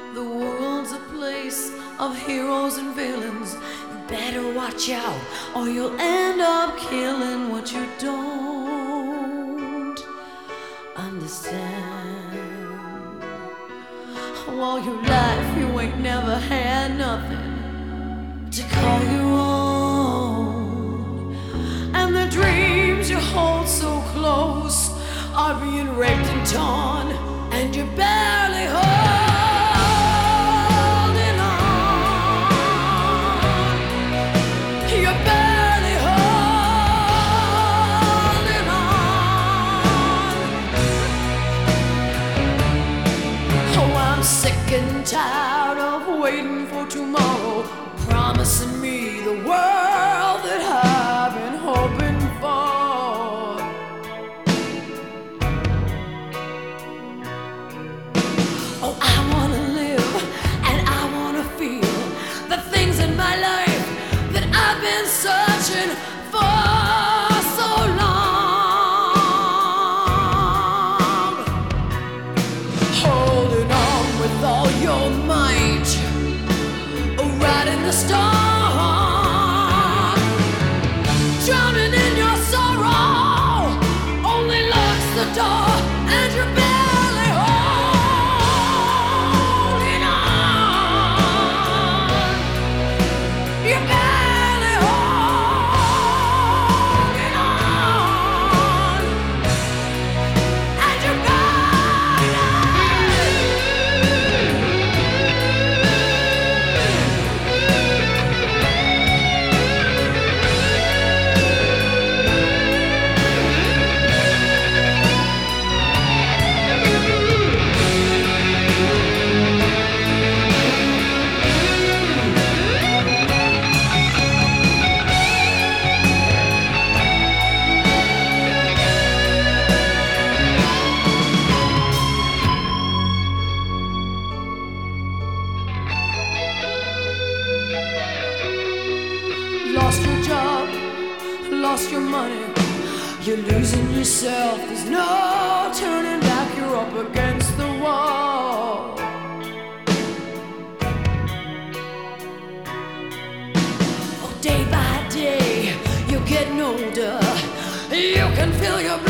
The world's a place of heroes and villains. You better watch out, or you'll end up killing what you don't understand. All your life you ain't never had nothing to call your own, and the dreams you hold so close are being raped and torn, and you're barely holding on. You're barely holding on. Oh, I'm sick and tired of waiting for tomorrow, promising me the world that I've been hoping for. Oh, I wanna live and I wanna feel the things in my life that I've been searching for so long. Holding on with all your might, riding the storm, drowning in your sorrow, only locks the door, and you're barely holding on. You're barely holding on, and you're lost your job, lost your money, you're losing yourself, there's no turning back, you're up against the wall. Oh, day by day, you're getting older, you can feel your blood